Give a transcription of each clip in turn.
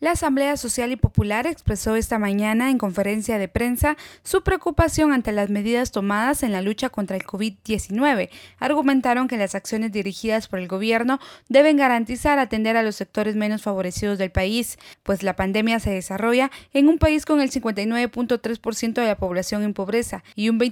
La Asamblea Social y Popular expresó esta mañana en conferencia de prensa su preocupación ante las medidas tomadas en la lucha contra el COVID-19. Argumentaron que las acciones dirigidas por el gobierno deben garantizar atender a los sectores menos favorecidos del país, pues la pandemia se desarrolla en un país con el 59.3% de la población en pobreza y un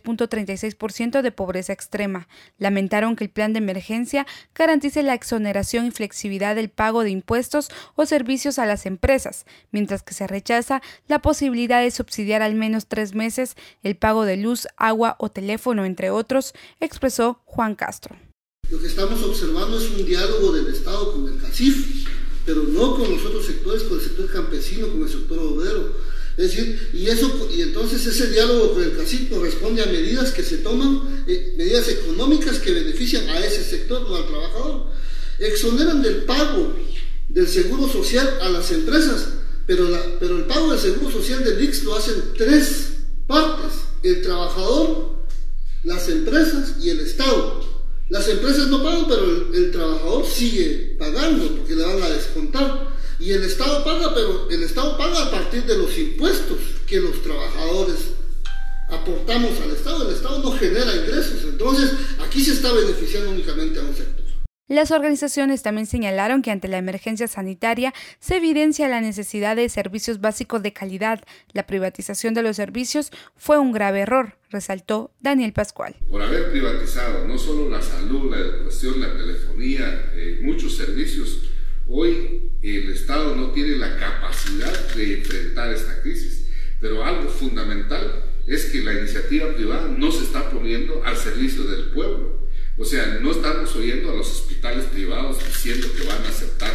23.36% de pobreza extrema. Lamentaron que el plan de emergencia garantice la exoneración y flexibilidad del pago de impuestos o servicios a las empresas, mientras que se rechaza la posibilidad de subsidiar al menos 3 meses el pago de luz, agua o teléfono, entre otros, expresó Juan Castro. Lo que estamos observando es un diálogo del Estado con el CACIF, pero no con los otros sectores, con el sector campesino, con el sector obrero. Es decir, y entonces ese diálogo con el CACIF corresponde a medidas que se toman, medidas económicas que benefician a ese sector, no al trabajador. Exoneran del pago del seguro social a las empresas, pero el pago del seguro social del IX lo hacen 3 partes: el trabajador, las empresas y el Estado. Las empresas no pagan, pero el trabajador sigue pagando porque le van a descontar. Y el Estado paga, pero el Estado paga a partir de los impuestos que los trabajadores aportamos al Estado. El Estado no genera ingresos, entonces aquí se está beneficiando únicamente a un sector. Las organizaciones también señalaron que ante la emergencia sanitaria se evidencia la necesidad de servicios básicos de calidad. La privatización de los servicios fue un grave error, resaltó Daniel Pascual. Por haber privatizado no solo la salud, la educación, la telefonía, muchos servicios, hoy el Estado no tiene la capacidad de enfrentar esta crisis. Pero algo fundamental es que la iniciativa privada no se está poniendo al servicio del pueblo. O sea, no estamos oyendo a los hospitales privados diciendo que van a aceptar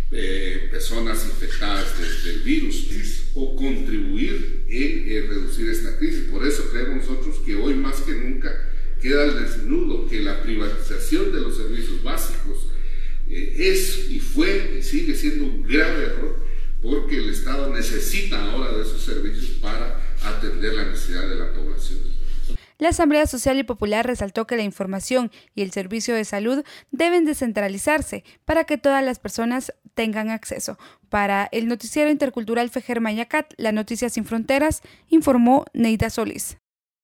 personas infectadas del virus o contribuir en reducir esta crisis. Por eso creemos nosotros que hoy más que nunca queda al desnudo que la privatización de los servicios básicos es y fue y sigue siendo un grave error, porque el Estado necesita ahora de esos servicios para atender la necesidad de la población. La Asamblea Social y Popular resaltó que la información y el servicio de salud deben descentralizarse para que todas las personas tengan acceso. Para el noticiero intercultural Fejer Mayacat, La Noticia Sin Fronteras, informó Neida Solís.